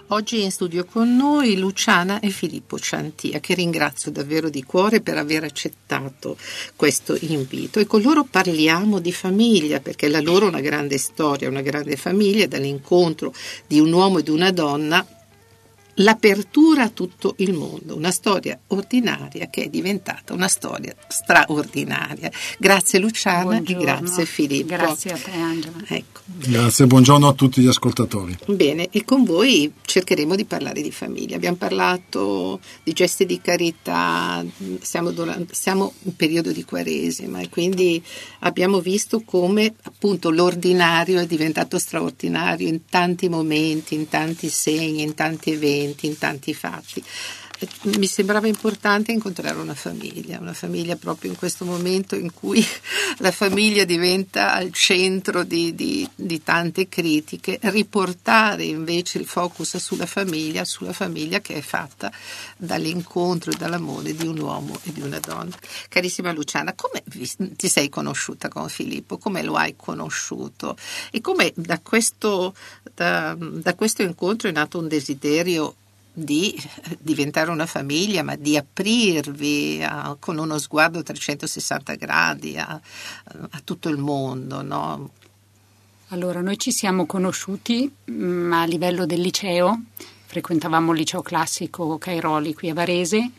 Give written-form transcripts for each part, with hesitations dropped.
Oggi in studio con noi Luciana e Filippo Ciantia, che ringrazio davvero di cuore per aver accettato questo invito, e con loro parliamo di famiglia, perché la loro è una grande storia, una grande famiglia, dall'incontro di un uomo e di una donna, l'apertura a tutto il mondo, una storia ordinaria che è diventata una storia straordinaria. Grazie Luciana. Buongiorno. E grazie Filippo. Grazie a te Angela. Ecco. Grazie, buongiorno a tutti gli ascoltatori. Bene, e con voi cercheremo di parlare di famiglia. Abbiamo parlato di gesti di carità, siamo in periodo di Quaresima e quindi abbiamo visto come appunto l'ordinario è diventato straordinario in tanti momenti, in tanti segni, in tanti eventi, in tanti fatti. Mi sembrava importante incontrare una famiglia proprio in questo momento in cui la famiglia diventa al centro di tante critiche, riportare invece il focus sulla famiglia che è fatta dall'incontro e dall'amore di un uomo e di una donna. Carissima Luciana, come ti sei conosciuta con Filippo? Come lo hai conosciuto? E come da questo incontro è nato un desiderio di diventare una famiglia, ma di aprirvi con uno sguardo a 360 gradi a tutto il mondo, no? Allora, noi ci siamo conosciuti a livello del liceo, frequentavamo il liceo classico Cairoli qui a Varese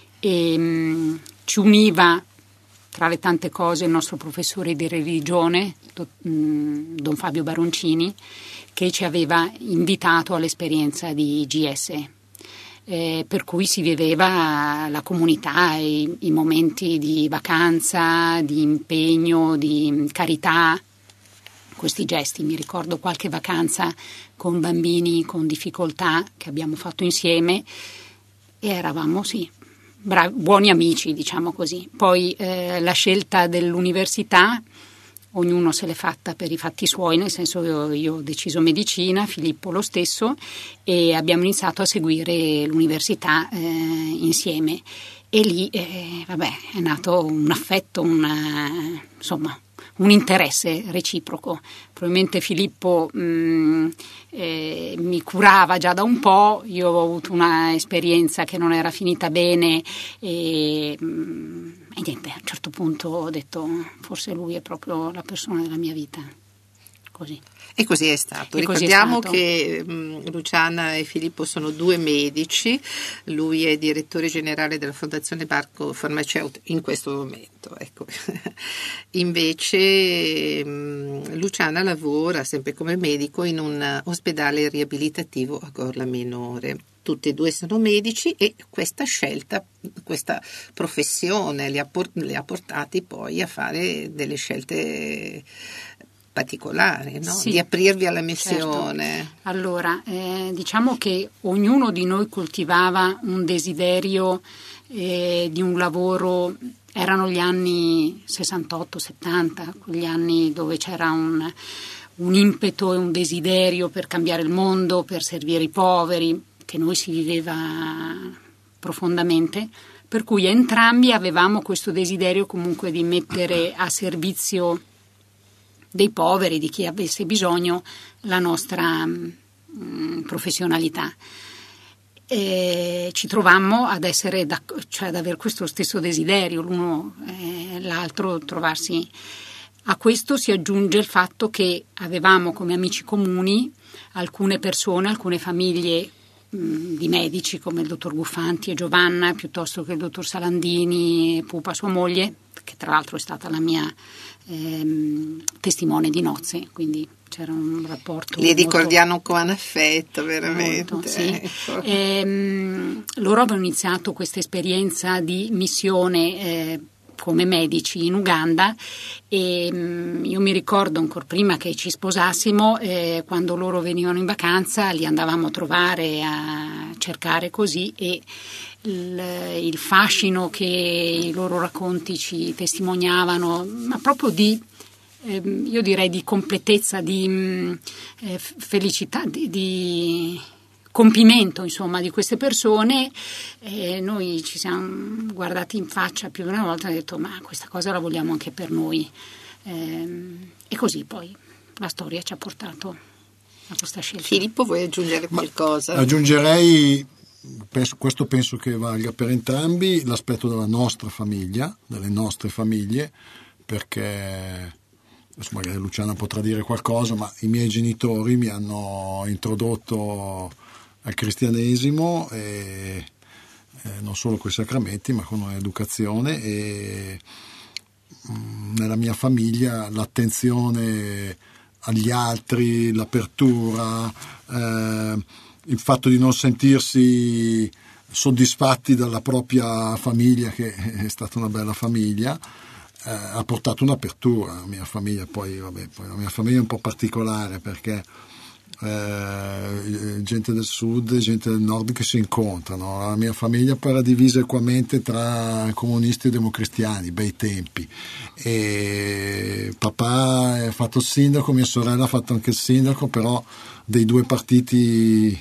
e ci univa tra le tante cose il nostro professore di religione, Don Fabio Baroncini, che ci aveva invitato all'esperienza di GS. Per cui si viveva la comunità, i momenti di vacanza, di impegno, di carità, questi gesti. Mi ricordo qualche vacanza con bambini con difficoltà che abbiamo fatto insieme e eravamo buoni amici, diciamo così. Poi la scelta dell'università, ognuno se l'è fatta per i fatti suoi, nel senso che io ho deciso medicina, Filippo lo stesso, e abbiamo iniziato a seguire l'università insieme e lì è nato un affetto, un interesse reciproco. Probabilmente Filippo mi curava già da un po', io ho avuto una esperienza che non era finita bene e niente, a un certo punto ho detto forse lui è proprio la persona della mia vita, così. E così è stato. Ricordiamo che Luciana e Filippo sono due medici, lui è direttore generale della Fondazione Barco Farmaceutico in questo momento. Ecco. Invece Luciana lavora sempre come medico in un ospedale riabilitativo a Gorla Minore. Tutti e due sono medici e questa scelta, questa professione li ha portati poi a fare delle scelte particolari, no? Sì, di aprirvi alla missione. Certo. Allora, diciamo che ognuno di noi coltivava un desiderio di un lavoro. Erano gli anni 68-70, quegli anni dove c'era un impeto e un desiderio per cambiare il mondo, per servire i poveri, che noi si viveva profondamente, per cui entrambi avevamo questo desiderio comunque di mettere a servizio dei poveri, di chi avesse bisogno, la nostra professionalità. E ci trovammo ad essere ad avere questo stesso desiderio, l'uno e l'altro, trovarsi. A questo si aggiunge il fatto che avevamo come amici comuni alcune persone, alcune famiglie di medici come il dottor Guffanti e Giovanna, piuttosto che il dottor Salandini e Pupa, sua moglie, che tra l'altro è stata la mia testimone di nozze, quindi c'era un rapporto. Li ricordiamo con affetto, veramente. Molto, sì. Ecco. Loro avevano iniziato questa esperienza di missione come medici in Uganda e io mi ricordo ancora prima che ci sposassimo, quando loro venivano in vacanza li andavamo a trovare, a cercare così, e il fascino che i loro racconti ci testimoniavano, ma proprio io direi di completezza, di felicità, di compimento, insomma, di queste persone. Noi ci siamo guardati in faccia più di una volta e abbiamo detto ma questa cosa la vogliamo anche per noi, e così poi la storia ci ha portato a questa scelta. Filippo, vuoi aggiungere qualcosa? Aggiungerei, questo penso che valga per entrambi, l'aspetto della nostra famiglia, delle nostre famiglie, perché adesso magari Luciana potrà dire qualcosa, ma i miei genitori mi hanno introdotto al cristianesimo, e non solo con i sacramenti ma con l'educazione, e nella mia famiglia l'attenzione agli altri, l'apertura, il fatto di non sentirsi soddisfatti dalla propria famiglia, che è stata una bella famiglia, ha portato un'apertura alla mia famiglia. Poi la mia famiglia è un po' particolare, perché gente del sud e gente del nord che si incontrano. La mia famiglia era divisa equamente tra comunisti e democristiani, bei tempi, e papà ha fatto il sindaco, mia sorella ha fatto anche il sindaco, però dei due partiti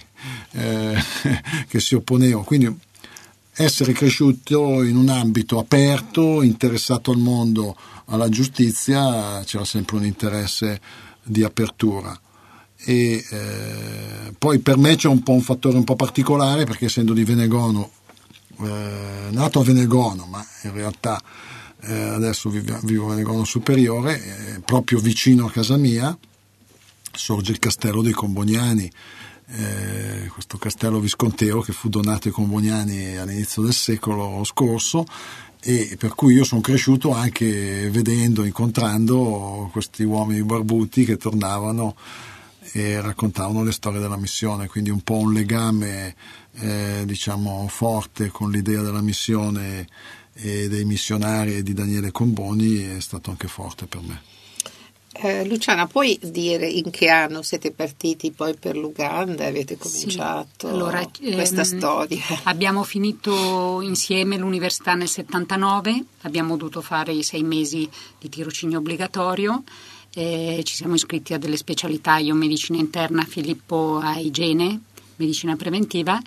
che si opponevano. Quindi essere cresciuto in un ambito aperto, interessato al mondo, alla giustizia, c'era sempre un interesse di apertura. E poi per me c'è un fattore un po' particolare, perché essendo di Venegono, nato a Venegono, ma in realtà adesso vivo a Venegono Superiore, proprio vicino a casa mia sorge il castello dei Comboniani, questo castello visconteo che fu donato ai Comboniani all'inizio del secolo scorso, e per cui io sono cresciuto anche vedendo, incontrando questi uomini barbuti che tornavano e raccontavano le storie della missione, quindi un po' un legame diciamo forte con l'idea della missione e dei missionari e di Daniele Comboni è stato anche forte per me. Luciana, puoi dire in che anno siete partiti poi per l'Uganda? Avete cominciato questa storia? Abbiamo finito insieme l'università nel 79, abbiamo dovuto fare i 6 mesi di tirocinio obbligatorio. Ci siamo iscritti a delle specialità, io medicina interna, Filippo a igiene, medicina preventiva,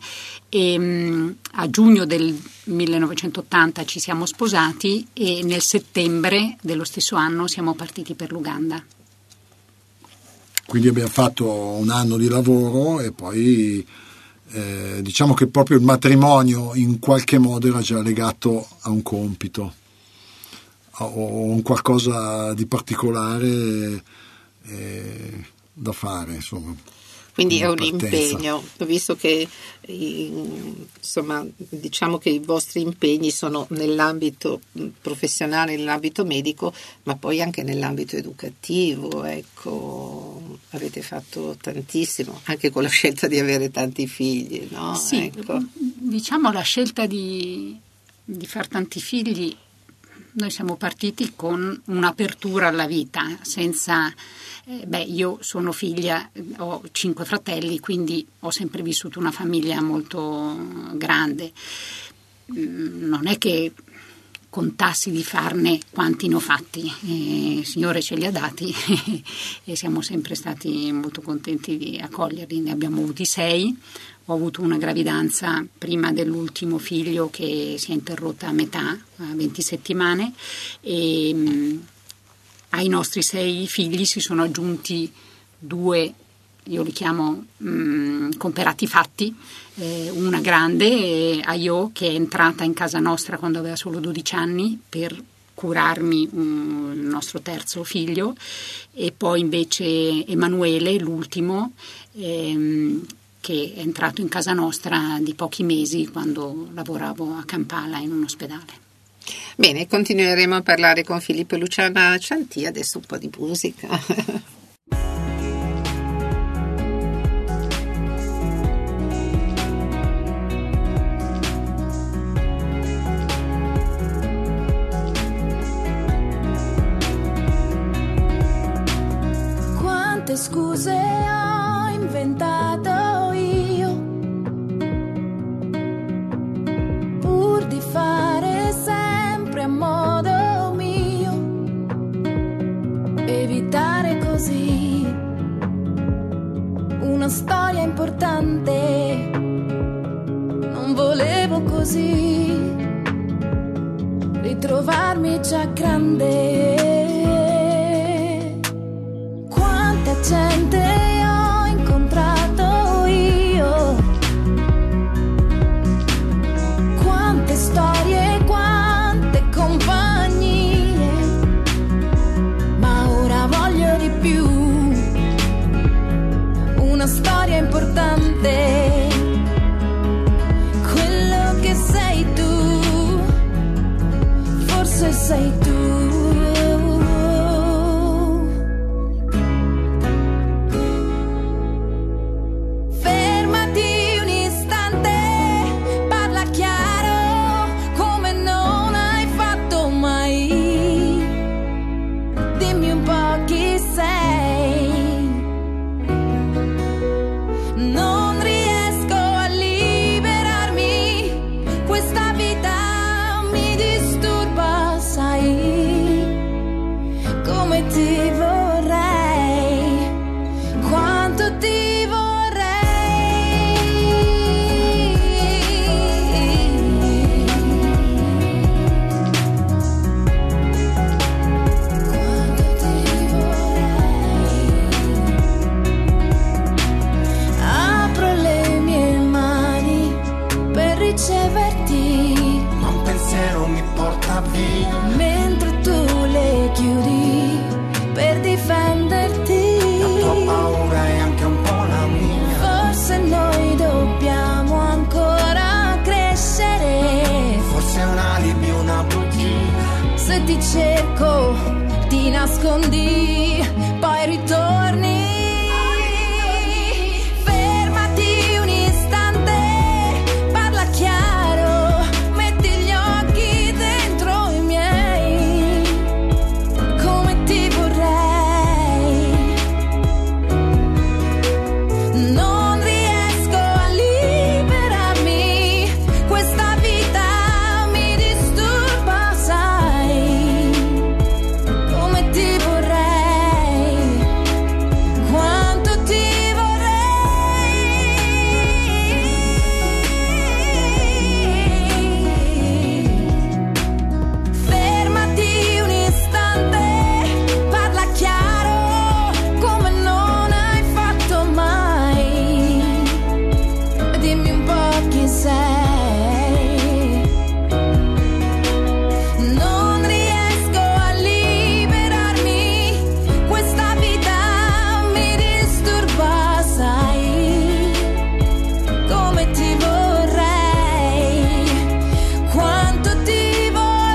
e a giugno del 1980 ci siamo sposati e nel settembre dello stesso anno siamo partiti per l'Uganda. Quindi abbiamo fatto un anno di lavoro e poi diciamo che proprio il matrimonio in qualche modo era già legato a un compito o un qualcosa di particolare da fare, insomma. Quindi è un impegno, visto che insomma diciamo che i vostri impegni sono nell'ambito professionale, nell'ambito medico, ma poi anche nell'ambito educativo, ecco, avete fatto tantissimo, anche con la scelta di avere tanti figli, no? Sì, ecco. Diciamo la scelta di far tanti figli, noi siamo partiti con un'apertura alla vita, senza... io sono figlia, ho 5 fratelli, quindi ho sempre vissuto una famiglia molto grande. Non è che contassi di farne quanti ne ho fatti, il Signore ce li ha dati e siamo sempre stati molto contenti di accoglierli. Ne abbiamo avuti 6. Ho avuto una gravidanza prima dell'ultimo figlio che si è interrotta a metà, a 20 settimane, e ai nostri 6 figli si sono aggiunti 2, io li chiamo comperati fatti, una grande, Ayo, che è entrata in casa nostra quando aveva solo 12 anni per curarmi il nostro terzo figlio, e poi invece Emanuele, l'ultimo, che è entrato in casa nostra di pochi mesi quando lavoravo a Kampala in un ospedale. Bene, continueremo a parlare con Filippo e Luciana Cianti, adesso un po' di musica. Quante scuse ho inventato io pur di fare sempre a modo mio, evitare così una storia importante. Non volevo così ritrovarmi già grande. Quanta gente ho incontrato sei tu. Fermati un istante, parla chiaro come non hai fatto mai. Dimmi un po' chi sei. Non riesco a liberarmi, questa vita mi disturba, sai, come ti vorrei, quanto ti vorrei. Quanto ti vorrei. Apro le mie mani per riceverti, ma un pensiero mi porta via. mentre tu le chiudi per difenderti. La tua paura è anche un po' la mia. Forse noi dobbiamo ancora crescere. Forse è un alibi, una bugia. Se ti cerco, ti nascondi, poi ritorni. Fermati un istante, parla chiaro, metti gli occhi dentro i miei, come ti vorrei. Non riesco a liberarmi, questa vita mi disturba, sai, come ti vorrei, quanto ti vorrei. Fermati un istante, parla chiaro come non hai fatto mai. Dimmi un po' chi sei. Non riesco a liberarmi, questa vita mi disturba, sai, come ti vorrei, quanto ti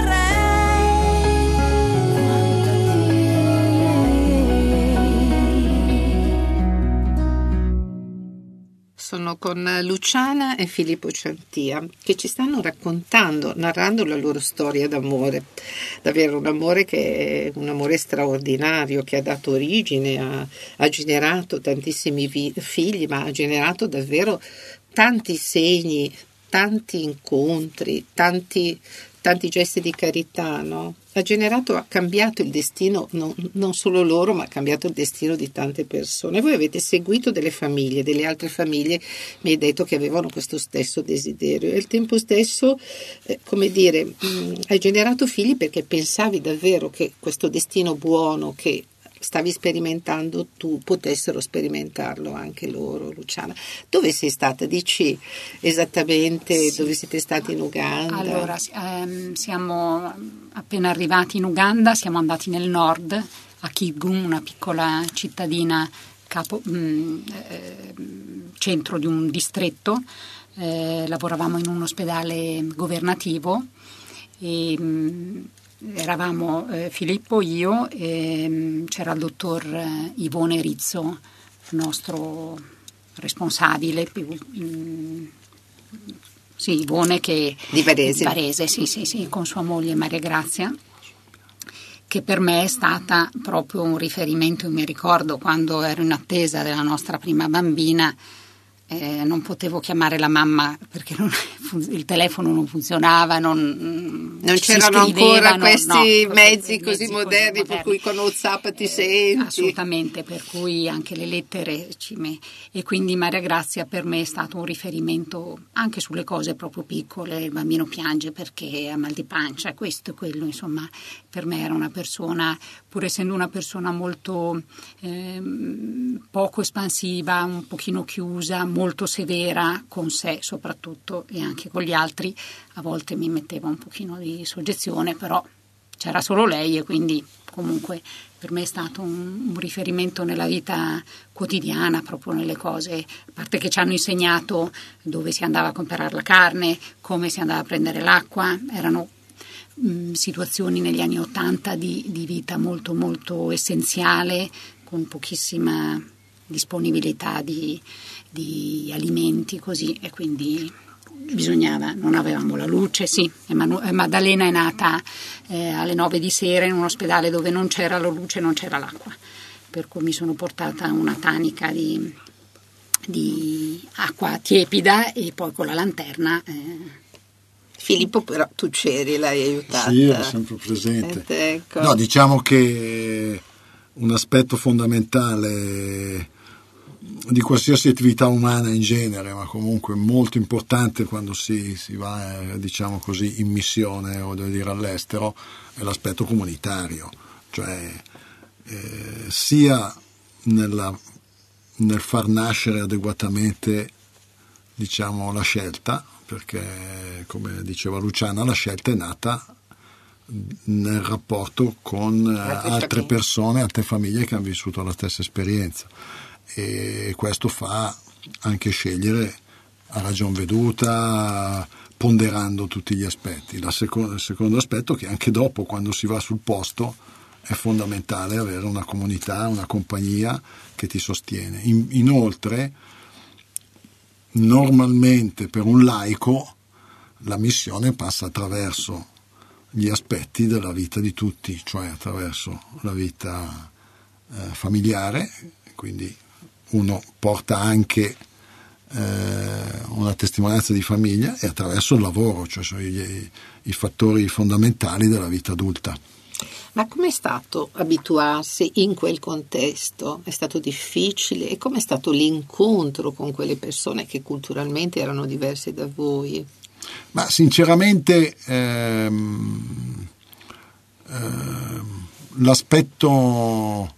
vorrei. Sono con Luciana e Filippo Ciantia che ci stanno narrando la loro storia d'amore. Davvero un amore che è un amore straordinario, che ha dato origine, ha generato tantissimi figli, ma ha generato davvero tanti segni, tanti incontri, tanti gesti di carità, no? Ha cambiato il destino, non solo loro, ma ha cambiato il destino di tante persone. Voi avete seguito delle famiglie, delle altre famiglie, mi hai detto che avevano questo stesso desiderio, e al tempo stesso, hai generato figli perché pensavi davvero che questo destino buono che stavi sperimentando tu potessero sperimentarlo anche loro. Luciana, dove sei stata? Dici esattamente. Sì. Dove siete stati in Uganda? Allora, siamo appena arrivati in Uganda, siamo andati nel nord, a Kitgum, una piccola cittadina centro di un distretto. Lavoravamo in un ospedale governativo e eravamo Filippo, io, e c'era il dottor Ivone Rizzo, il nostro responsabile, Ivone, che di Varese. Varese, sì, con sua moglie Maria Grazia, che per me è stata proprio un riferimento. Io mi ricordo quando ero in attesa della nostra prima bambina, non potevo chiamare la mamma perché il telefono non funzionava, non c'erano ancora questi mezzi così moderni per cui con WhatsApp ti senti. Assolutamente, per cui anche le lettere e quindi Maria Grazia per me è stato un riferimento anche sulle cose proprio piccole. Il bambino piange perché ha mal di pancia, questo e quello, insomma, per me era una persona, pur essendo una persona molto poco espansiva, un pochino chiusa, molto severa con sé soprattutto e anche con gli altri, a volte mi metteva un pochino di soggezione, però c'era solo lei e quindi comunque per me è stato un riferimento nella vita quotidiana, proprio nelle cose, a parte che ci hanno insegnato dove si andava a comprare la carne, come si andava a prendere l'acqua, erano situazioni negli anni '80 di vita molto molto essenziale, con pochissima disponibilità di alimenti, così, e quindi non avevamo la luce, sì. Maddalena è nata alle 9 di sera in un ospedale dove non c'era la luce, non c'era l'acqua, per cui mi sono portata una tanica di acqua tiepida e poi con la lanterna. Filippo, però tu c'eri, l'hai aiutata. Sì, ero sempre presente. Ecco. No, diciamo che un aspetto fondamentale di qualsiasi attività umana in genere, ma comunque molto importante quando si va, diciamo così, in missione o devo dire all'estero, è l'aspetto comunitario, cioè sia nel far nascere adeguatamente, diciamo, la scelta, perché come diceva Luciana, la scelta è nata nel rapporto con altre persone, altre famiglie che hanno vissuto la stessa esperienza, e questo fa anche scegliere a ragion veduta, ponderando tutti gli aspetti. Il secondo aspetto è che anche dopo, quando si va sul posto, è fondamentale avere una comunità, una compagnia che ti sostiene. Inoltre, normalmente per un laico la missione passa attraverso gli aspetti della vita di tutti, cioè attraverso la vita familiare, quindi uno porta anche una testimonianza di famiglia, e attraverso il lavoro, cioè sono i fattori fondamentali della vita adulta. Ma com'è stato abituarsi in quel contesto? È stato difficile? E com'è stato l'incontro con quelle persone che culturalmente erano diverse da voi? Ma sinceramente l'aspetto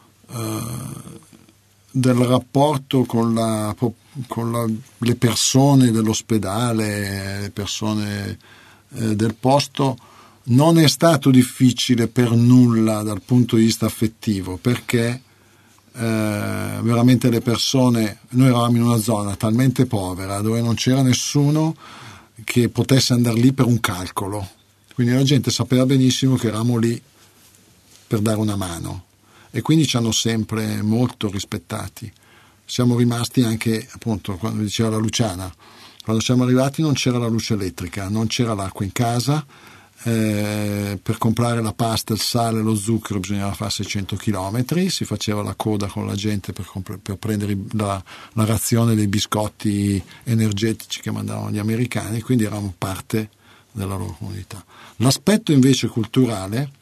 del rapporto con le persone dell'ospedale, le persone del posto, non è stato difficile per nulla dal punto di vista affettivo, perché veramente le persone, noi eravamo in una zona talmente povera dove non c'era nessuno che potesse andare lì per un calcolo, quindi la gente sapeva benissimo che eravamo lì per dare una mano, e quindi ci hanno sempre molto rispettati. Siamo rimasti anche, appunto, quando diceva la Luciana, quando siamo arrivati non c'era la luce elettrica, non c'era l'acqua in casa, per comprare la pasta, il sale, lo zucchero bisognava fare 600 chilometri, si faceva la coda con la gente per prendere la razione dei biscotti energetici che mandavano gli americani, quindi eravamo parte della loro comunità. L'aspetto invece culturale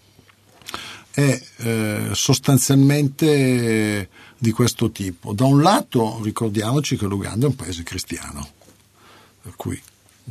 è sostanzialmente di questo tipo. Da un lato ricordiamoci che l'Uganda è un paese cristiano, per cui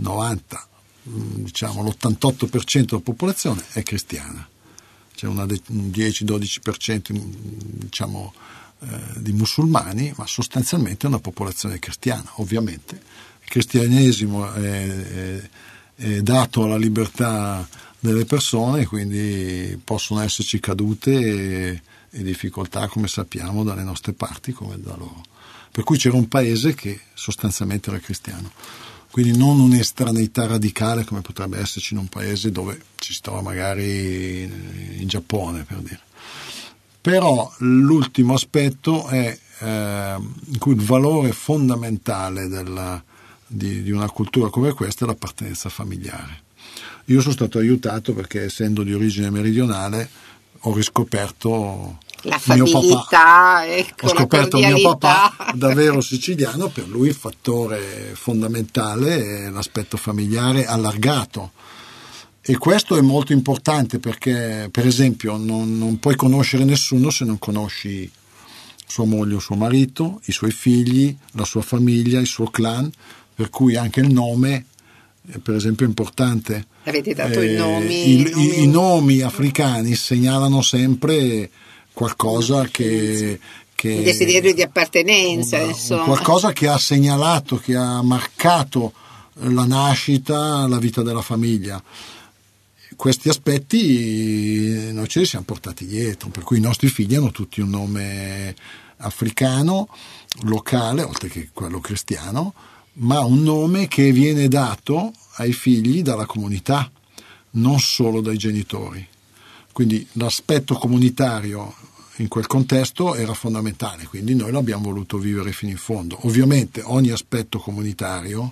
l'88% della popolazione è cristiana, c'è un 10-12% diciamo di musulmani, ma sostanzialmente è una popolazione cristiana. Ovviamente il cristianesimo è dato alla libertà delle persone, quindi possono esserci cadute e difficoltà, come sappiamo, dalle nostre parti come da loro. Per cui c'era un paese che sostanzialmente era cristiano, quindi non un'estraneità radicale come potrebbe esserci in un paese dove ci si trova magari in Giappone, per dire. Però l'ultimo aspetto è in cui il valore fondamentale di una cultura come questa è l'appartenenza familiare. Io sono stato aiutato perché, essendo di origine meridionale, ho riscoperto la familiarità, ho scoperto mio papà davvero siciliano. Per lui il fattore fondamentale è l'aspetto familiare allargato, e questo è molto importante perché, per esempio, non puoi conoscere nessuno se non conosci sua moglie o suo marito, i suoi figli, la sua famiglia, il suo clan, per cui anche il nome, per esempio, è importante. Avete dato i nomi? I nomi africani segnalano sempre qualcosa che un desiderio di appartenenza, insomma. Qualcosa che ha segnalato, che ha marcato la nascita, la vita della famiglia. Questi aspetti noi ce li siamo portati dietro, per cui i nostri figli hanno tutti un nome africano, locale, oltre che quello cristiano, ma un nome che viene dato ai figli dalla comunità. non solo dai genitori. Quindi l'aspetto comunitario in quel contesto era fondamentale, quindi noi l'abbiamo voluto vivere fino in fondo. Ovviamente ogni aspetto comunitario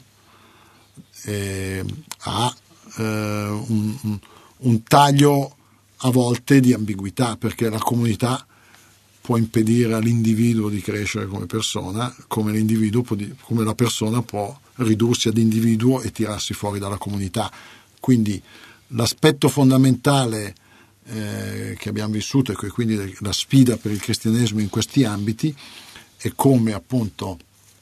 ha un taglio a volte di ambiguità, perché la comunità può impedire all'individuo di crescere come persona, come la persona può ridursi ad individuo e tirarsi fuori dalla comunità. Quindi l'aspetto fondamentale che abbiamo vissuto e quindi la sfida per il cristianesimo in questi ambiti è come appunto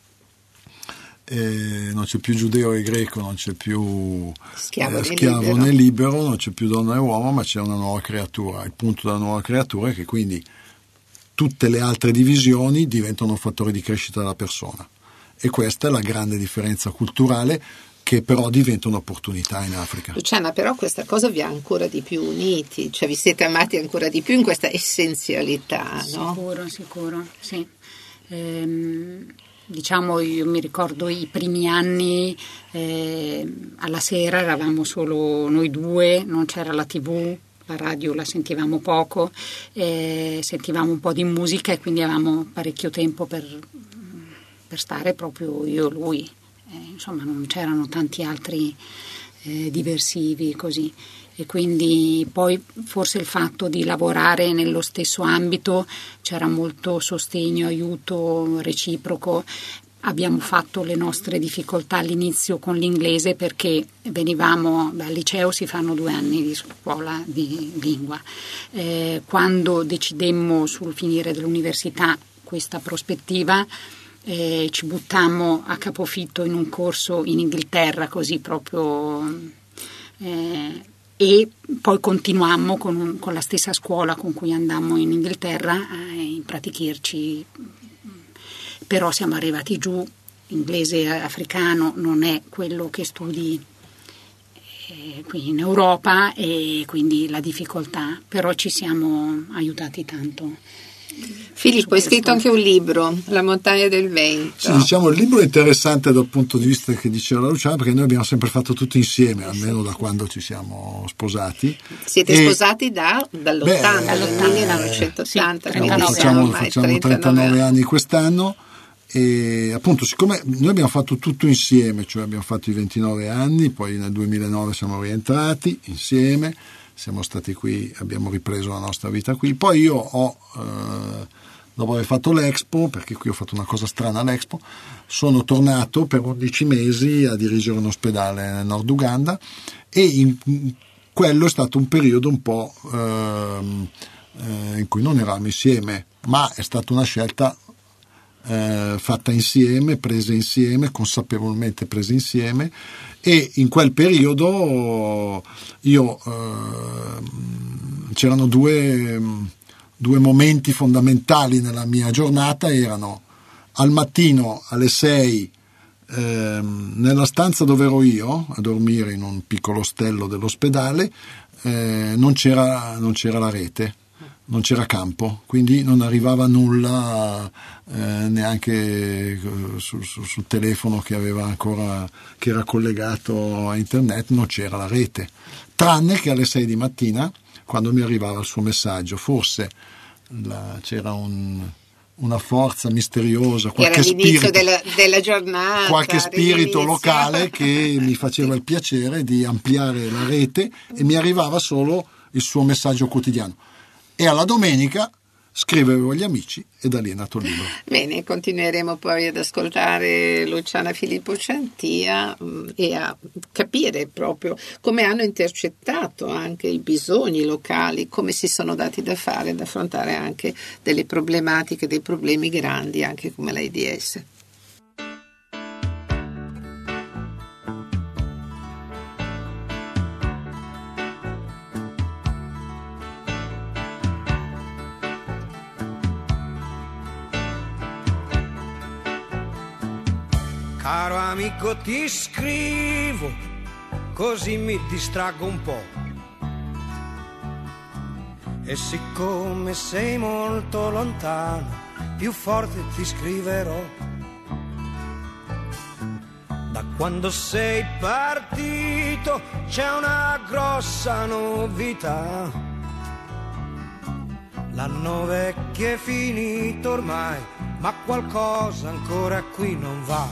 non c'è più giudeo e greco, non c'è più schiavo né libero, non c'è più donna e uomo, ma c'è una nuova creatura. Il punto della nuova creatura è che quindi tutte le altre divisioni diventano un fattore di crescita della persona, e questa è la grande differenza culturale che però diventa un'opportunità in Africa. Luciana, però questa cosa vi ha ancora di più uniti, cioè vi siete amati ancora di più in questa essenzialità, no? Sicuro, sì. Diciamo, io mi ricordo i primi anni, alla sera eravamo solo noi due, non c'era la TV, la radio la sentivamo poco, sentivamo un po' di musica e quindi avevamo parecchio tempo per stare proprio io e lui. Insomma, non c'erano tanti altri diversivi così, e quindi poi forse il fatto di lavorare nello stesso ambito, c'era molto sostegno, aiuto reciproco. Abbiamo fatto le nostre difficoltà all'inizio con l'inglese, perché venivamo dal liceo, si fanno 2 anni di scuola di lingua. Quando decidemmo sul finire dell'università questa prospettiva, ci buttammo a capofitto in un corso in Inghilterra, così proprio, e poi continuammo con la stessa scuola con cui andammo in Inghilterra a impratichirci, però siamo arrivati giù. Inglese africano non è quello che studi qui in Europa, e quindi la difficoltà, però ci siamo aiutati tanto. Filippo, hai scritto anche un libro, La montagna del vento. Sì, diciamo, il libro è interessante dal punto di vista che diceva la Luciana, perché noi abbiamo sempre fatto tutto insieme, almeno da quando ci siamo sposati. Siete sposati dall'80, dal 1980, facciamo 39 anni quest'anno, e appunto siccome noi abbiamo fatto tutto insieme, cioè abbiamo fatto i 29 anni, poi nel 2009 siamo rientrati insieme, siamo stati qui, abbiamo ripreso la nostra vita qui. Poi io ho, dopo aver fatto l'Expo, perché qui ho fatto una cosa strana all'Expo, sono tornato per 11 mesi a dirigere un ospedale nel Nord Uganda, e quello è stato un periodo un po' in cui non eravamo insieme, ma è stata una scelta fatta insieme, presa insieme, consapevolmente presa insieme. E in quel periodo c'erano due momenti fondamentali nella mia giornata. Erano al mattino alle 6 nella stanza dove ero io a dormire, in un piccolo ostello dell'ospedale, non c'era la rete, non c'era campo, quindi non arrivava nulla neanche sul telefono che era collegato a internet, non c'era la rete, tranne che alle 6 di mattina, quando mi arrivava il suo messaggio. Forse c'era una forza misteriosa, qualche era l'inizio spirito della giornata, qualche spirito locale che mi faceva il piacere di ampliare la rete, e mi arrivava solo il suo messaggio quotidiano. E alla domenica scrivevo agli amici, e da lì è nato il libro. Bene, continueremo poi ad ascoltare Luciana Filippo Ciantia e a capire proprio come hanno intercettato anche i bisogni locali, come si sono dati da fare ad affrontare anche delle problematiche, dei problemi grandi anche come l'AIDS. Caro amico, ti scrivo, così mi distraggo un po'. E siccome sei molto lontano, più forte ti scriverò. Da quando sei partito c'è una grossa novità. L'anno vecchio è finito ormai, ma qualcosa ancora qui non va.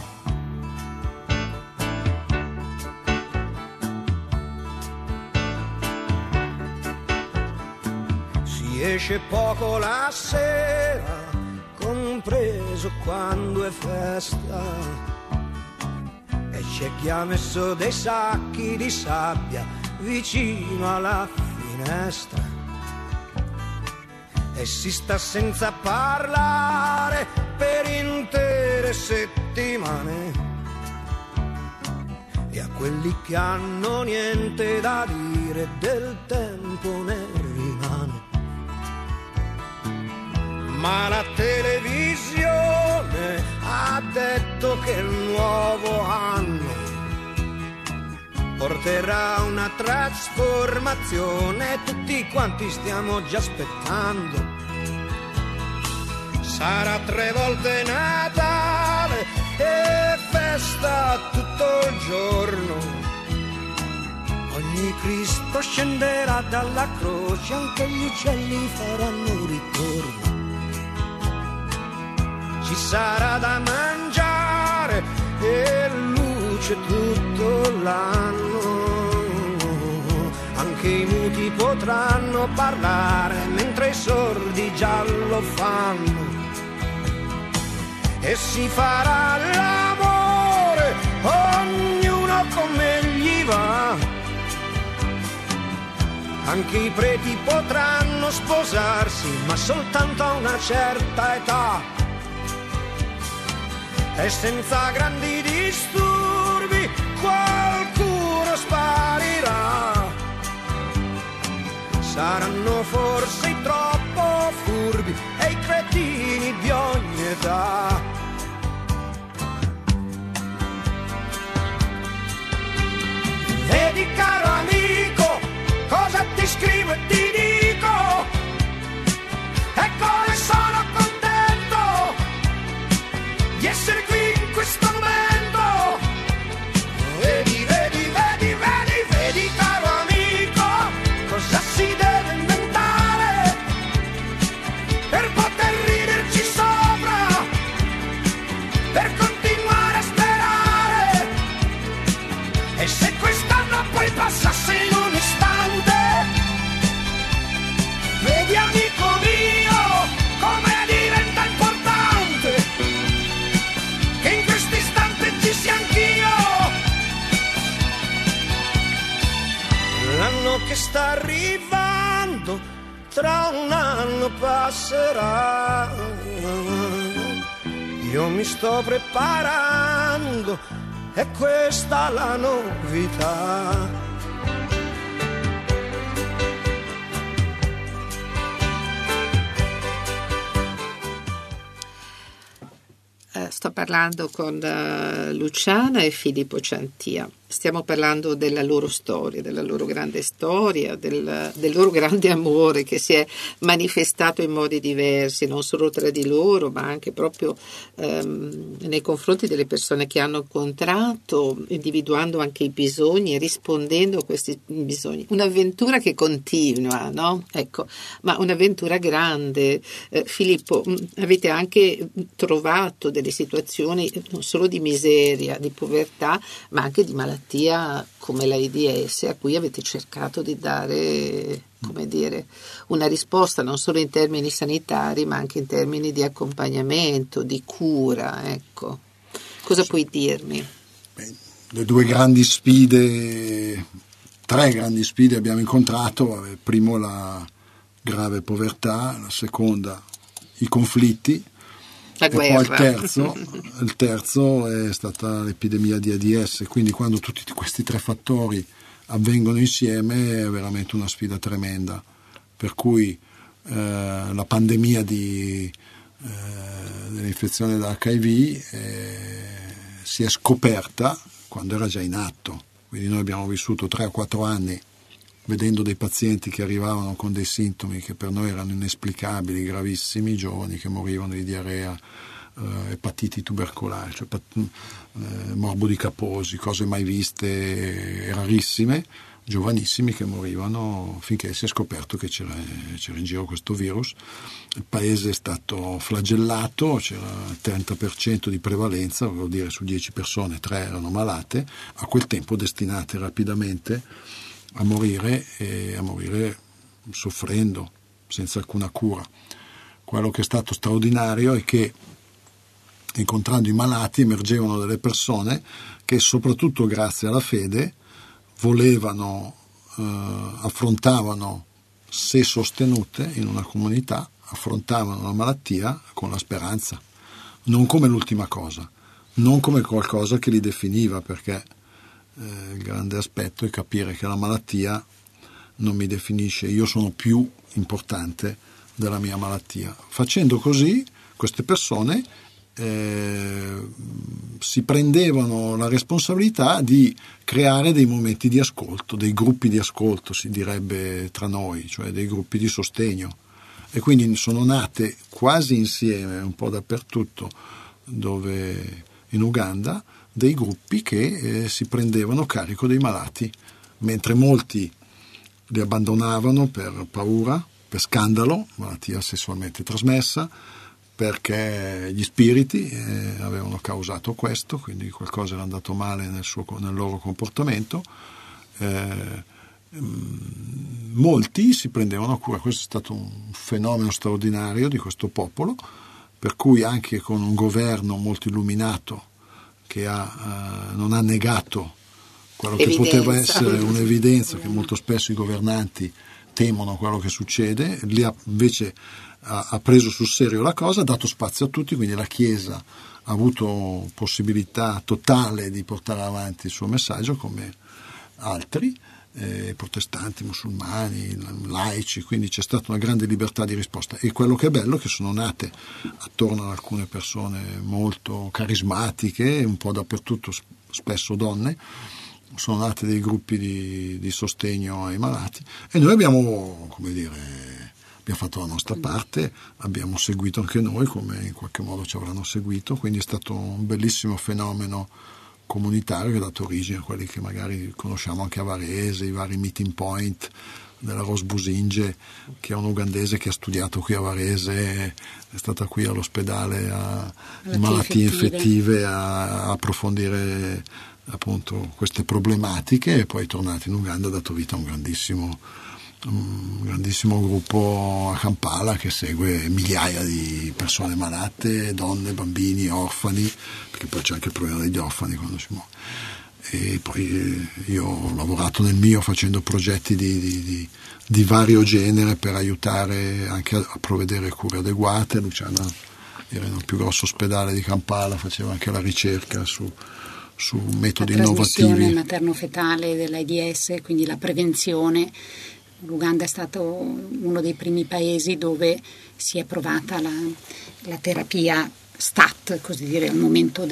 Si esce poco la sera, compreso quando è festa. E c'è chi ha messo dei sacchi di sabbia vicino alla finestra. E si sta senza parlare per intere settimane. E a quelli che hanno niente da dire del tempo ne rimane. Ma la televisione ha detto che il nuovo anno porterà una trasformazione, tutti quanti stiamo già aspettando. Sarà 3 volte Natale e festa tutto il giorno. Ogni Cristo scenderà dalla croce, anche gli uccelli faranno ritorno. Ci sarà da mangiare e luce tutto l'anno. Anche i muti potranno parlare mentre i sordi già lo fanno. E si farà l'amore, ognuno come gli va. Anche i preti potranno sposarsi, ma soltanto a una certa età. E senza grandi disturbi qualcuno sparirà. Saranno forse i troppo furbi e i cretini di ogni età. Vedi caro amico, cosa ti scrivo e ti dico, e come sono contento di essere qui in questo momento. Vedi, vedi, vedi, vedi, vedi caro amico, cosa si deve inventare per poter riderci sopra, per continuare a sperare. E se quest'anno poi passasse in un istante, vedi amico mio come diventa importante che in questo istante ci sia anch'io. L'anno che sta arrivando tra un anno passerà. Io mi sto preparando, è questa la novità. Sto parlando con Luciana e Filippo Ciantia. Stiamo parlando della loro storia, della loro grande storia, del loro grande amore che si è manifestato in modi diversi, non solo tra di loro, ma anche proprio nei confronti delle persone che hanno incontrato, individuando anche i bisogni e rispondendo a questi bisogni. Un'avventura che continua, no? Ecco, ma un'avventura grande. Filippo, avete anche trovato delle situazioni non solo di miseria, di povertà, ma anche di malattia come l'AIDS, a cui avete cercato di dare, come dire, una risposta non solo in termini sanitari, ma anche in termini di accompagnamento, di cura. Ecco, cosa puoi dirmi? Le 2 grandi sfide, 3 grandi sfide abbiamo incontrato. Primo la grave povertà, la seconda i conflitti. La guerra. E poi il terzo è stata l'epidemia di AIDS, quindi quando tutti questi 3 fattori avvengono insieme è veramente una sfida tremenda, per cui la pandemia dell'infezione da HIV si è scoperta quando era già in atto, quindi noi abbiamo vissuto 3 o 4 anni vedendo dei pazienti che arrivavano con dei sintomi che per noi erano inesplicabili, gravissimi, giovani che morivano di diarrea epatiti tubercolari, cioè morbo di Kaposi, cose mai viste, rarissime, giovanissimi che morivano finché si è scoperto che c'era in giro questo virus. Il paese è stato flagellato, c'era il 30% di prevalenza, vuol dire su 10 persone 3 erano malate, a quel tempo destinate rapidamente a morire, e a morire soffrendo, senza alcuna cura. Quello che è stato straordinario è che, incontrando i malati, emergevano delle persone che, soprattutto grazie alla fede, volevano, affrontavano, se sostenute in una comunità, affrontavano la malattia con la speranza, non come l'ultima cosa, non come qualcosa che li definiva, perché il grande aspetto è capire che la malattia non mi definisce, io sono più importante della mia malattia. Facendo così, queste persone si prendevano la responsabilità di creare dei momenti di ascolto, dei gruppi di ascolto, si direbbe tra noi, cioè dei gruppi di sostegno, e quindi sono nate quasi insieme un po' dappertutto, dove in Uganda, dei gruppi che si prendevano carico dei malati, mentre molti li abbandonavano per paura, per scandalo, malattia sessualmente trasmessa, perché gli spiriti avevano causato questo, quindi qualcosa era andato male nel loro comportamento. Molti si prendevano cura. Questo è stato un fenomeno straordinario di questo popolo, per cui anche con un governo molto illuminato che non ha negato quello che poteva essere un'evidenza, che molto spesso i governanti temono quello che succede, lì invece ha preso sul serio la cosa, ha dato spazio a tutti, quindi la Chiesa ha avuto possibilità totale di portare avanti il suo messaggio come altri, protestanti, musulmani, laici, quindi c'è stata una grande libertà di risposta. E quello che è bello è che sono nate attorno ad alcune persone molto carismatiche, un po' dappertutto, spesso donne, sono nati dei gruppi di sostegno ai malati, e noi abbiamo, abbiamo fatto la nostra parte, abbiamo seguito anche noi come in qualche modo ci avranno seguito, quindi è stato un bellissimo fenomeno comunitario che ha dato origine a quelli che magari conosciamo anche a Varese, i vari meeting point della Rose Businge, che è un ugandese che ha studiato qui a Varese, è stata qui all'ospedale di malattie infettive a approfondire appunto queste problematiche, e poi è tornato in Uganda, ha dato vita a un grandissimo gruppo a Kampala che segue migliaia di persone malate, donne, bambini, orfani, perché poi c'è anche il problema degli orfani quando si muore. E poi io ho lavorato nel mio facendo progetti di vario genere per aiutare anche a provvedere cure adeguate. Luciana era nel più grosso ospedale di Kampala, faceva anche la ricerca su metodi innovativi. La trasmissione materno-fetale dell'AIDS, quindi la prevenzione. L'Uganda è stato uno dei primi paesi dove si è provata la terapia STAT, così dire, al momento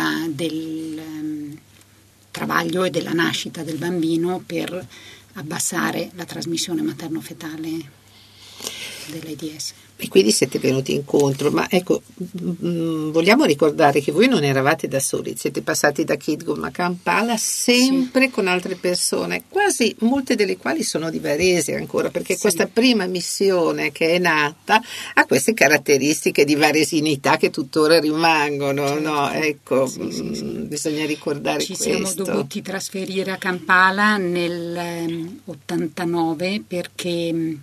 del travaglio e della nascita del bambino, per abbassare la trasmissione materno-fetale dell'AIDS. E quindi siete venuti incontro, ma ecco, vogliamo ricordare che voi non eravate da soli, siete passati da Kitgum a Kampala sempre con altre persone, quasi molte delle quali sono di Varese ancora, perché questa prima missione che è nata ha queste caratteristiche di varesinità che tuttora rimangono, no? Ecco, bisogna ricordare questo. Ci siamo dovuti trasferire a Kampala nel 89 perché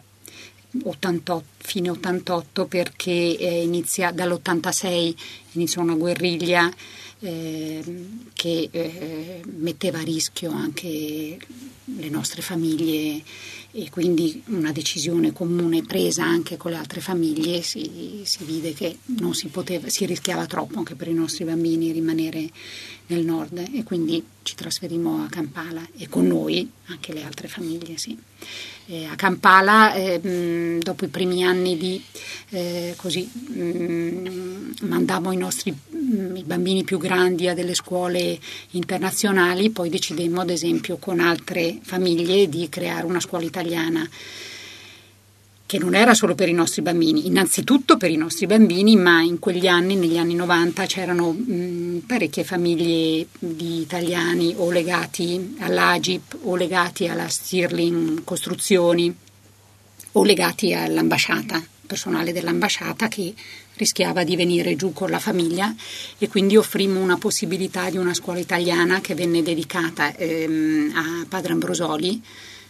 fine 88, perché dall'86 iniziò una guerriglia che metteva a rischio anche le nostre famiglie, e quindi una decisione comune presa anche con le altre famiglie, si vide che non si rischiava troppo anche per i nostri bambini rimanere nel nord, e quindi ci trasferimmo a Kampala, e con noi anche le altre famiglie, sì. A Kampala, dopo i primi anni mandammo i bambini più grandi a delle scuole internazionali, poi decidemmo ad esempio con altre famiglie di creare una scuola italiana che non era solo per i nostri bambini, innanzitutto per i nostri bambini, ma in quegli anni, negli anni 90, c'erano parecchie famiglie di italiani o legati all'Agip o legati alla Stirling Costruzioni o legati all'ambasciata, personale dell'ambasciata che rischiava di venire giù con la famiglia, e quindi offrimmo una possibilità di una scuola italiana che venne dedicata a Padre Ambrosoli,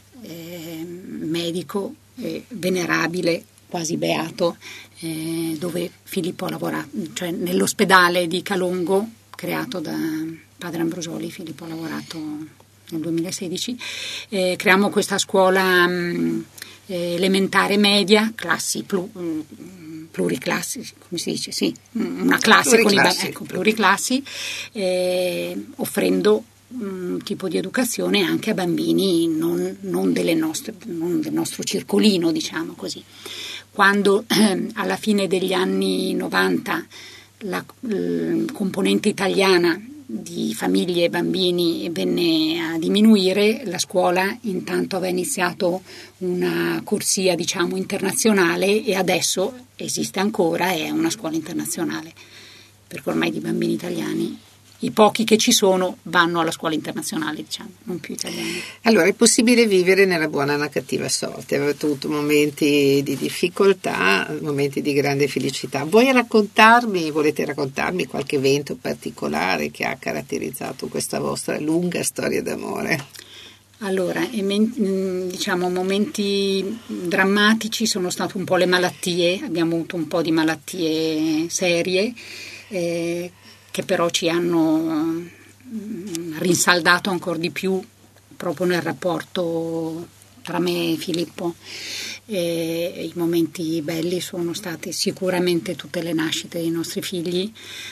medico venerabile, quasi beato, dove Filippo ha lavorato, cioè nell'ospedale di Calongo creato da Padre Ambrosoli. Filippo ha lavorato nel 2016. Creiamo questa scuola elementare media, classi pluriclassi, come si dice? Sì, una classe con pluriclassi, offrendo un tipo di educazione anche a bambini non del nostro circolino, diciamo così. Quando alla fine degli anni 90 la componente italiana di famiglie e bambini venne a diminuire, la scuola intanto aveva iniziato una corsia, diciamo, internazionale, e adesso esiste ancora, è una scuola internazionale, perché ormai di bambini italiani i pochi che ci sono vanno alla scuola internazionale, diciamo, non più italiani. Allora, è possibile vivere nella buona e nella cattiva sorte. Avete avuto momenti di difficoltà, momenti di grande felicità. Volete raccontarmi qualche evento particolare che ha caratterizzato questa vostra lunga storia d'amore? Allora, diciamo, momenti drammatici sono state un po' le malattie. Abbiamo avuto un po' di malattie serie, che però ci hanno rinsaldato ancora di più proprio nel rapporto tra me e Filippo. I momenti belli sono stati sicuramente tutte le nascite dei nostri figli,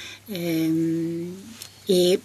e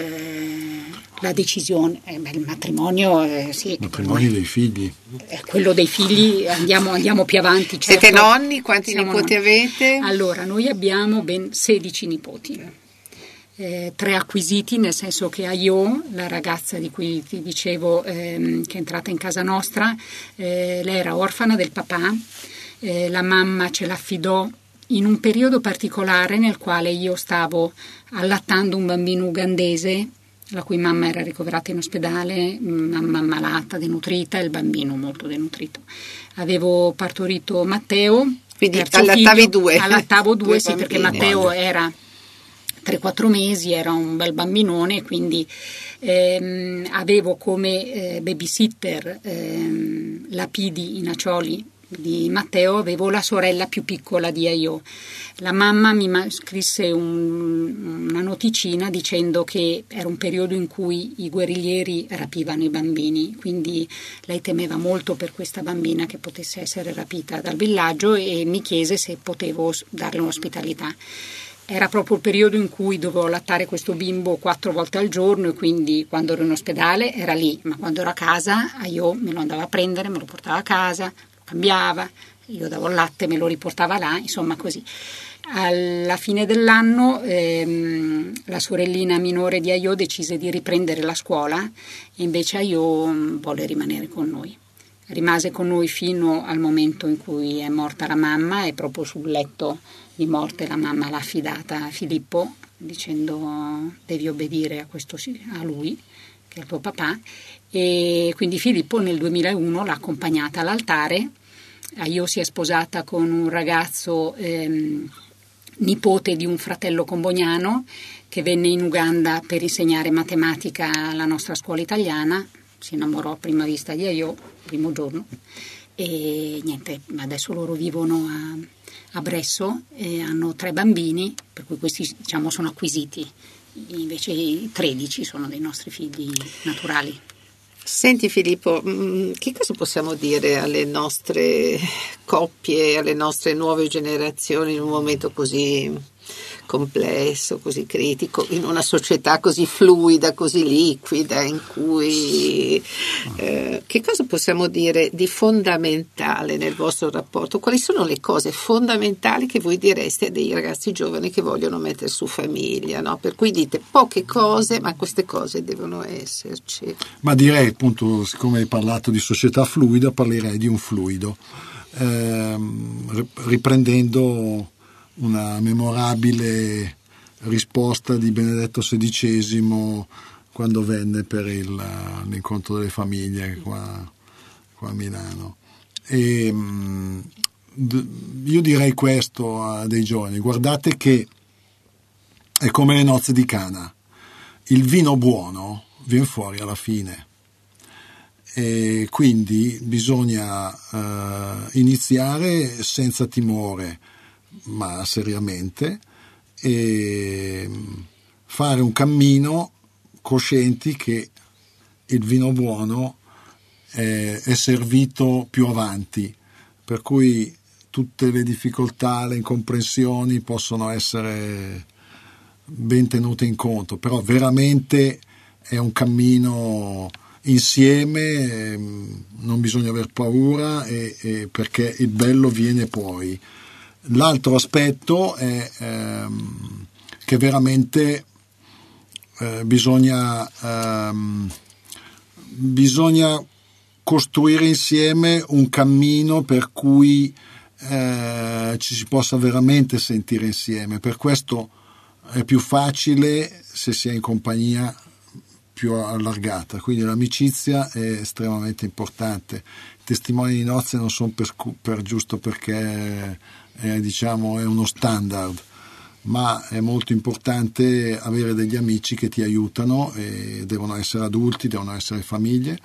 la decisione, il matrimonio, sì. Il matrimonio dei figli. Quello dei figli, andiamo più avanti. Certo. Siete nonni? Quanti nipoti avete? Allora, noi abbiamo ben 16 nipoti. 3 acquisiti, nel senso che Ayo, la ragazza di cui ti dicevo, che è entrata in casa nostra, lei era orfana del papà, la mamma ce l'affidò in un periodo particolare nel quale io stavo allattando un bambino ugandese, la cui mamma era ricoverata in ospedale, mamma malata, denutrita, e il bambino molto denutrito. Avevo partorito Matteo, quindi allattavi allattavo due, sì, bambini. Perché Matteo era 3-4 mesi, era un bel bambinone, quindi avevo come babysitter la Pidi in Acioli di Matteo, avevo la sorella più piccola di Ayo. La mamma mi scrisse una noticina dicendo che era un periodo in cui i guerriglieri rapivano i bambini, quindi lei temeva molto per questa bambina che potesse essere rapita dal villaggio, e mi chiese se potevo darle un'ospitalità. Era proprio il periodo in cui dovevo allattare questo bimbo 4 volte al giorno, e quindi quando ero in ospedale era lì, ma quando ero a casa io me lo andava a prendere, me lo portava a casa, lo cambiava, io davo il latte, me lo riportava là, insomma così. Alla fine dell'anno la sorellina minore di Ayo decise di riprendere la scuola, e invece Ayo volle rimanere con noi. Rimase con noi fino al momento in cui è morta la mamma, e proprio sul letto di morte la mamma l'ha affidata a Filippo, dicendo: devi obbedire a lui, che è il tuo papà. E quindi Filippo nel 2001 l'ha accompagnata all'altare. Io si è sposata con un ragazzo nipote di un fratello combognano che venne in Uganda per insegnare matematica alla nostra scuola italiana. Si innamorò a prima vista di Ayo, primo giorno, e niente, adesso loro vivono a Bresso e hanno 3 bambini, per cui questi, diciamo, sono acquisiti, invece i 13 sono dei nostri figli naturali. Senti Filippo, che cosa possiamo dire alle nostre coppie, alle nostre nuove generazioni in un momento così complesso, così critico, in una società così fluida, così liquida, in cui che cosa possiamo dire di fondamentale nel vostro rapporto? Quali sono le cose fondamentali che voi direste a dei ragazzi giovani che vogliono mettere su famiglia, no? Per cui dite poche cose, ma queste cose devono esserci. Ma direi, appunto, siccome hai parlato di società fluida, parlerei di un fluido. riprendendo una memorabile risposta di Benedetto XVI quando venne per l'incontro delle famiglie qua a Milano. E io direi questo a dei giovani: guardate che è come le nozze di Cana, il vino buono viene fuori alla fine, e quindi bisogna iniziare senza timore ma seriamente, e fare un cammino coscienti che il vino buono è servito più avanti, per cui tutte le difficoltà, le incomprensioni possono essere ben tenute in conto, però veramente è un cammino insieme, non bisogna aver paura, perché il bello viene poi. L'altro aspetto è che veramente bisogna costruire insieme un cammino per cui ci si possa veramente sentire insieme. Per questo è più facile se si è in compagnia più allargata, quindi l'amicizia è estremamente importante. I testimoni di nozze non sono per giusto perché diciamo è uno standard, ma è molto importante avere degli amici che ti aiutano, e devono essere adulti, devono essere famiglie,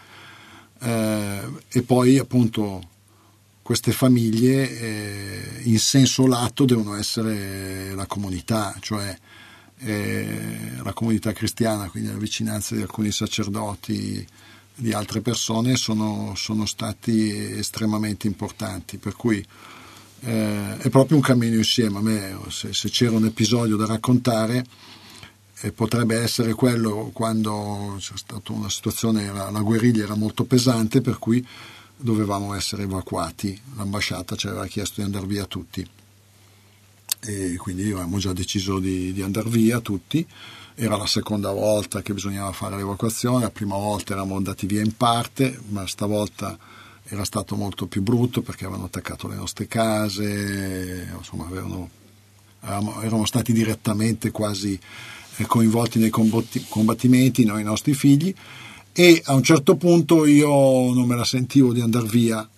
e poi appunto queste famiglie in senso lato devono essere la comunità, cioè la comunità cristiana, quindi la vicinanza di alcuni sacerdoti, di altre persone sono stati estremamente importanti, per cui è proprio un cammino insieme. A me, se c'era un episodio da raccontare, potrebbe essere quello quando c'è stata una situazione, la guerriglia era molto pesante, per cui dovevamo essere evacuati, l'ambasciata ci aveva chiesto di andare via tutti, e quindi avevamo già deciso di andare via tutti. Era la seconda volta che bisognava fare l'evacuazione, la prima volta eravamo andati via in parte, ma stavolta era stato molto più brutto perché avevano attaccato le nostre case, insomma erano stati direttamente quasi coinvolti nei combattimenti, noi e i nostri figli, e a un certo punto io non me la sentivo di andare via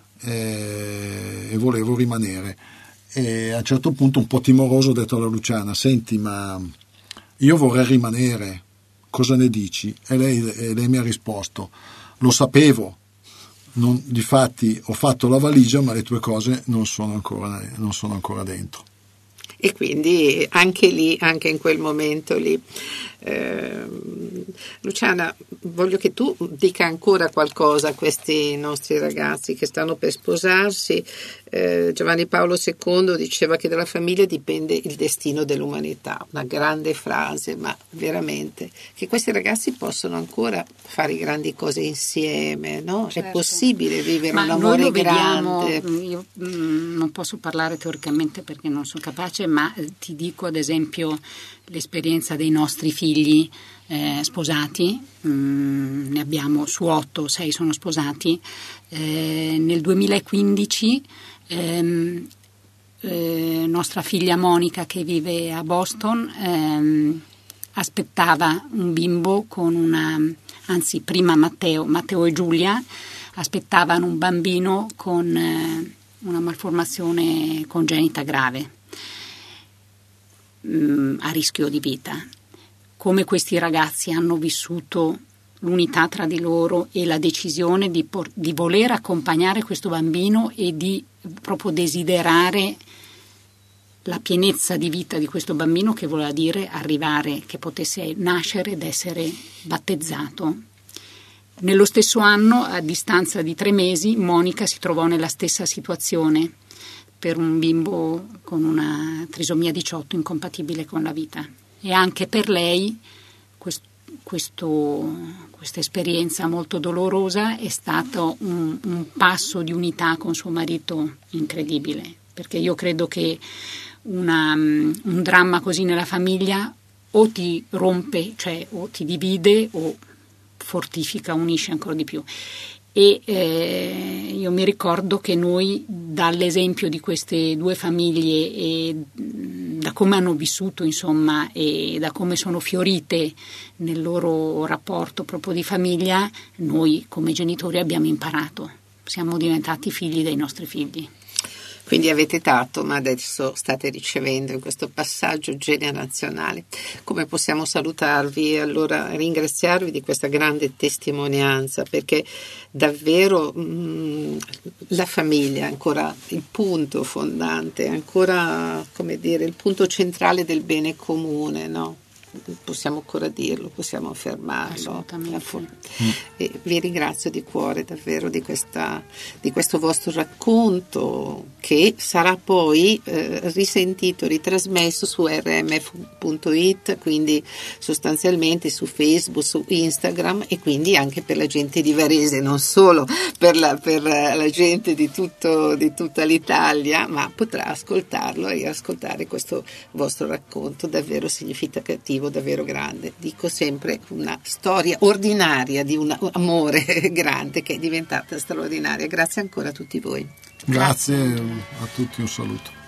e volevo rimanere, e a un certo punto, un po' timoroso, ho detto alla Luciana: senti, ma io vorrei rimanere, cosa ne dici? E lei mi ha risposto: lo sapevo, difatti ho fatto la valigia, ma le tue cose non sono ancora dentro. E quindi anche lì, anche in quel momento lì, Luciana, voglio che tu dica ancora qualcosa a questi nostri ragazzi che stanno per sposarsi. Giovanni Paolo II diceva che dalla famiglia dipende il destino dell'umanità, una grande frase, ma veramente che questi ragazzi possono ancora fare grandi cose insieme, no? Certo. È possibile vivere un amore grande. Io non posso parlare teoricamente perché non sono capace, ma ti dico ad esempio l'esperienza dei nostri figli sposati, ne abbiamo su 8, 6 sono sposati. Nel 2015 nostra figlia Monica, che vive a Boston, aspettava un bimbo prima Matteo e Giulia aspettavano un bambino con una malformazione congenita grave, a rischio di vita. Come questi ragazzi hanno vissuto l'unità tra di loro e la decisione di voler accompagnare questo bambino e di proprio desiderare la pienezza di vita di questo bambino, che voleva dire arrivare, che potesse nascere ed essere battezzato. Nello stesso anno, a distanza di 3 mesi, Monica si trovò nella stessa situazione per un bimbo con una trisomia 18 incompatibile con la vita, e anche per lei questa esperienza molto dolorosa è stato un passo di unità con suo marito incredibile, perché io credo che un dramma così nella famiglia o ti rompe, cioè o ti divide, o fortifica, unisce ancora di più. E io mi ricordo che noi, dall'esempio di queste due famiglie e da come hanno vissuto, insomma, e da come sono fiorite nel loro rapporto proprio di famiglia, noi come genitori abbiamo imparato, siamo diventati figli dei nostri figli. Quindi avete dato, ma adesso state ricevendo in questo passaggio generazionale. Come possiamo salutarvi e allora ringraziarvi di questa grande testimonianza, perché davvero la famiglia è ancora il punto fondante, è ancora, come dire, il punto centrale del bene comune, no? Possiamo ancora dirlo, possiamo affermarlo. Assolutamente. E vi ringrazio di cuore davvero di questo vostro racconto, che sarà poi risentito, ritrasmesso su rmf.it, quindi sostanzialmente su Facebook, su Instagram, e quindi anche per la gente di Varese, non solo per la gente di tutta l'Italia, ma potrà ascoltarlo e ascoltare questo vostro racconto davvero significativo, davvero grande. Dico sempre una storia ordinaria di un amore grande che è diventata straordinaria. Grazie ancora a tutti voi. Grazie a tutti, un saluto.